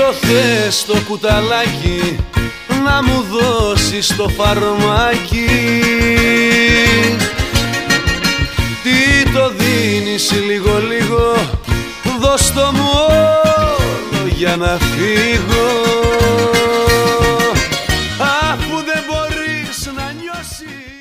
το θες το κουταλάκι, να μου δώσεις το φαρμάκι. Τι το δίνεις λίγο λίγο, δώσ' το μου όλο για να φύγω. Αφού δεν μπορείς να νιώσεις